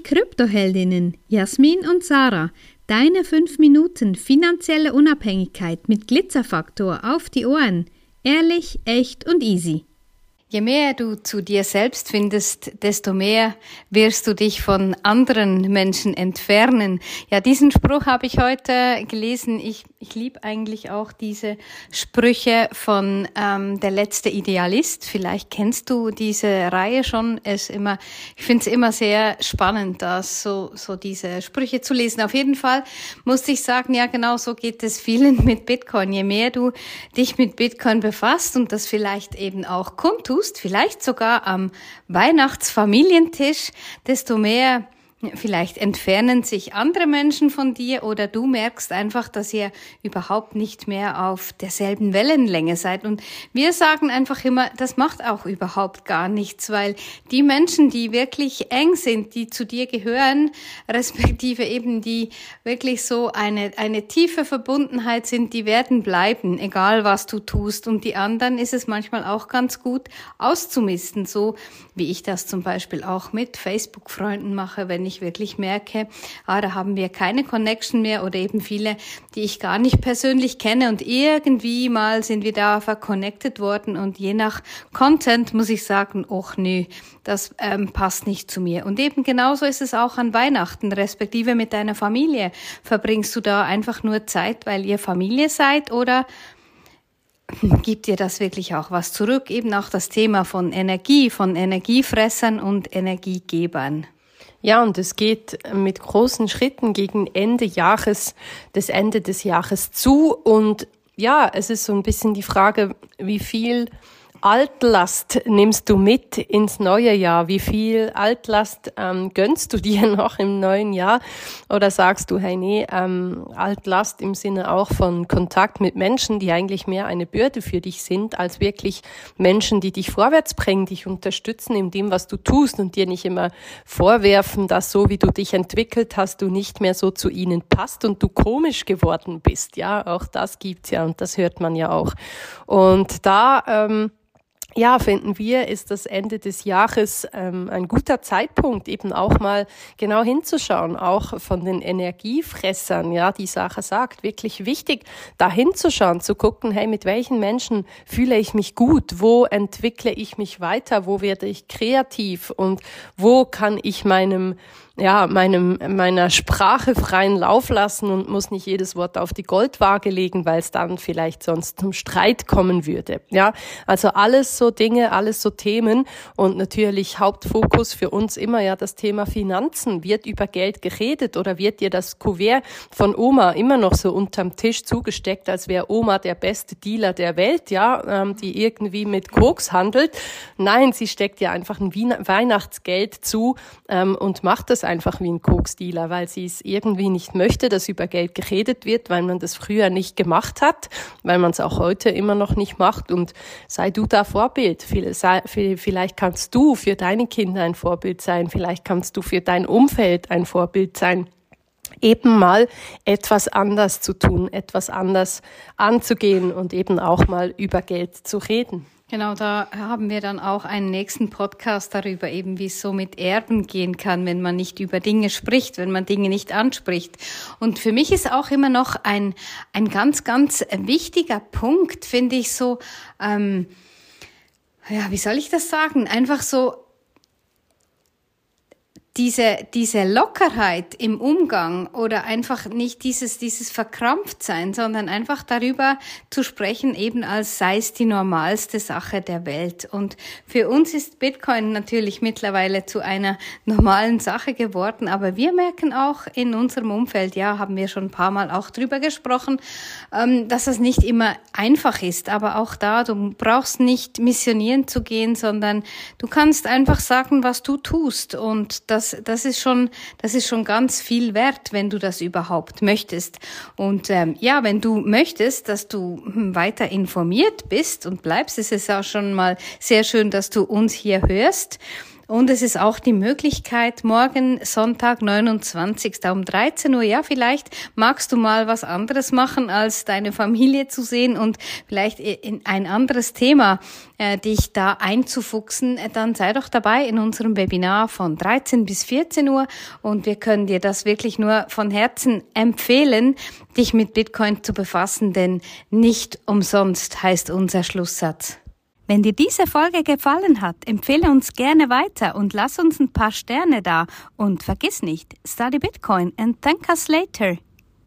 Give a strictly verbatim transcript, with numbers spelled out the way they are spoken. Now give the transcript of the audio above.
Kryptoheldinnen Jasmin und Sarah. Deine fünf Minuten finanzielle Unabhängigkeit mit Glitzerfaktor auf die Ohren. Ehrlich, echt und easy. Je mehr du zu dir selbst findest, desto mehr wirst du dich von anderen Menschen entfernen. Ja, diesen Spruch habe ich heute gelesen. Ich, ich liebe eigentlich auch diese Sprüche von ähm, Der letzte Idealist. Vielleicht kennst du diese Reihe schon. Es immer, ich finde es immer sehr spannend, das so, so diese Sprüche zu lesen. Auf jeden Fall musste ich sagen, ja, genau so geht es vielen mit Bitcoin. Je mehr du dich mit Bitcoin befasst und das vielleicht eben auch kundtust, vielleicht sogar am Weihnachtsfamilientisch, desto mehr vielleicht entfernen sich andere Menschen von dir oder du merkst einfach, dass ihr überhaupt nicht mehr auf derselben Wellenlänge seid. Und wir sagen einfach immer, das macht auch überhaupt gar nichts, weil die Menschen, die wirklich eng sind, die zu dir gehören, respektive eben die wirklich so eine, eine tiefe Verbundenheit sind, die werden bleiben, egal was du tust. Und die anderen ist es manchmal auch ganz gut auszumisten, so wie ich das zum Beispiel auch mit Facebook-Freunden mache, wenn ich wirklich merke, ah, da haben wir keine Connection mehr oder eben viele, die ich gar nicht persönlich kenne und irgendwie mal sind wir da verconnected worden und je nach Content muss ich sagen, och nö, das ähm, passt nicht zu mir. Und eben genauso ist es auch an Weihnachten, respektive mit deiner Familie. Verbringst du da einfach nur Zeit, weil ihr Familie seid oder gibt dir das wirklich auch was zurück? Eben auch das Thema von Energie, von Energiefressern und Energiegebern. Ja, und es geht mit großen Schritten gegen Ende Jahres, das Ende des Jahres zu. Und ja, es ist so ein bisschen die Frage, wie viel Altlast nimmst du mit ins neue Jahr? Wie viel Altlast ähm, gönnst du dir noch im neuen Jahr? Oder sagst du, hey, nee, ähm, Altlast im Sinne auch von Kontakt mit Menschen, die eigentlich mehr eine Bürde für dich sind, als wirklich Menschen, die dich vorwärts bringen, dich unterstützen in dem, was du tust und dir nicht immer vorwerfen, dass so, wie du dich entwickelt hast, du nicht mehr so zu ihnen passt und du komisch geworden bist. Ja, auch das gibt's ja und das hört man ja auch. Und da, ähm, ja, finden wir, ist das Ende des Jahres ähm, ein guter Zeitpunkt, eben auch mal genau hinzuschauen, auch von den Energiefressern, ja, die Sache sagt, wirklich wichtig, da hinzuschauen, zu gucken, hey, mit welchen Menschen fühle ich mich gut, wo entwickle ich mich weiter, wo werde ich kreativ und wo kann ich meinem ja, meinem, meiner Sprache freien Lauf lassen und muss nicht jedes Wort auf die Goldwaage legen, weil es dann vielleicht sonst zum Streit kommen würde. Ja, also alles so Dinge, alles so Themen und natürlich Hauptfokus für uns immer ja das Thema Finanzen. Wird über Geld geredet oder wird dir das Kuvert von Oma immer noch so unterm Tisch zugesteckt, als wäre Oma der beste Dealer der Welt, ja, ähm, die irgendwie mit Koks handelt? Nein, sie steckt ja einfach ein Weihnachtsgeld zu ähm, und macht das einfach wie ein Koksdealer, weil sie es irgendwie nicht möchte, dass über Geld geredet wird, weil man das früher nicht gemacht hat, weil man es auch heute immer noch nicht macht und sei du da Vorbild. Vielleicht kannst du für deine Kinder ein Vorbild sein, vielleicht kannst du für dein Umfeld ein Vorbild sein, eben mal etwas anders zu tun, etwas anders anzugehen und eben auch mal über Geld zu reden. Genau, da haben wir dann auch einen nächsten Podcast darüber, eben wie es so mit Erben gehen kann, wenn man nicht über Dinge spricht, wenn man Dinge nicht anspricht. Und für mich ist auch immer noch ein ein ganz, ganz wichtiger Punkt, finde ich so, ähm, ja, wie soll ich das sagen? Einfach so diese diese Lockerheit im Umgang oder einfach nicht dieses dieses Verkrampftsein, sondern einfach darüber zu sprechen, eben als sei es die normalste Sache der Welt. Und für uns ist Bitcoin natürlich mittlerweile zu einer normalen Sache geworden, aber wir merken auch in unserem Umfeld, ja, haben wir schon ein paar Mal auch drüber gesprochen, ähm, dass es nicht immer einfach ist, aber auch da, du brauchst nicht missionieren zu gehen, sondern du kannst einfach sagen, was du tust und das Das, das ist schon, das ist schon ganz viel wert, wenn du das überhaupt möchtest. Und ähm, ja, wenn du möchtest, dass du weiter informiert bist und bleibst, ist es auch schon mal sehr schön, dass du uns hier hörst. Und es ist auch die Möglichkeit, morgen Sonntag, neunundzwanzigsten um dreizehn Uhr, ja, vielleicht magst du mal was anderes machen, als deine Familie zu sehen und vielleicht in ein anderes Thema äh, dich da einzufuchsen, dann sei doch dabei in unserem Webinar von dreizehn bis vierzehn Uhr und wir können dir das wirklich nur von Herzen empfehlen, dich mit Bitcoin zu befassen, denn nicht umsonst heißt unser Schlusssatz. Wenn dir diese Folge gefallen hat, empfehle uns gerne weiter und lass uns ein paar Sterne da. Und vergiss nicht, study Bitcoin and thank us later.